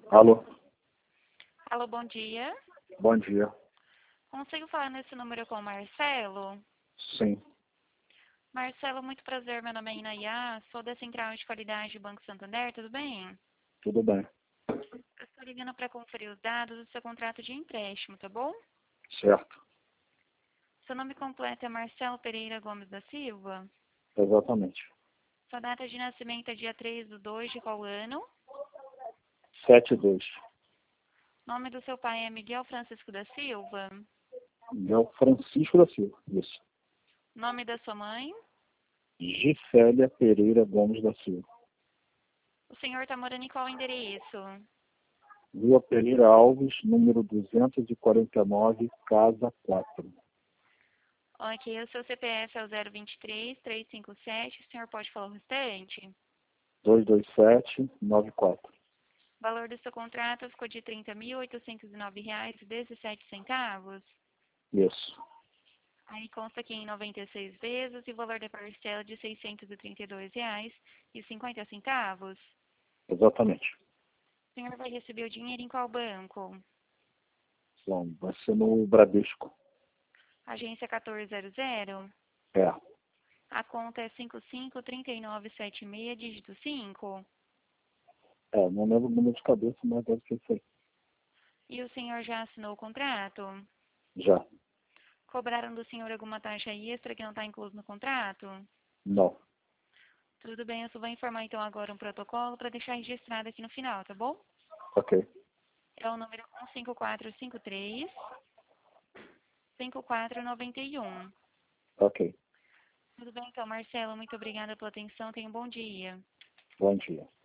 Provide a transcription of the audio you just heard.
Alô? Alô, bom dia. Bom dia. Consigo falar nesse número com o Marcelo? Sim, Marcelo, muito prazer. Meu nome é Inayá, sou da Central de Qualidade do Banco Santander, tudo bem? tudo bem. Eu estou ligando para conferir os dados do seu contrato de empréstimo, tá bom? Certo. Seu nome completo é Marcelo Pereira Gomes da Silva. Exatamente. Sua data de nascimento é dia 3/2 de qual ano? 72. Nome do seu pai é Miguel Francisco da Silva. Miguel Francisco da Silva. Isso. Nome da sua mãe? Gicélia Pereira Gomes da Silva. O senhor está morando em qual endereço? Rua Pereira Alves, número 249, casa 4. Ok, o seu CPF é o 023-357, o senhor pode falar o restante? 22794. O valor do seu contrato ficou de R$ 30.809,17. Isso. Aí consta aqui em 96 vezes e o valor da parcela de R$ 632,50. Exatamente. O senhor vai receber o dinheiro em qual banco? Bom, vai ser no Bradesco. Agência 1400? É. A conta é 553976, dígito 5. Não lembro o número de cabeça, mas deve ser isso aí. E o senhor já assinou o contrato? Já. Cobraram do senhor alguma taxa extra que não está incluso no contrato? Não. Tudo bem, eu só vou informar então agora um protocolo para deixar registrado aqui no final, tá bom? Ok. É o número 15453-5491. Ok. Tudo bem então, Marcelo, muito obrigada pela atenção, tenha um bom dia. Bom dia.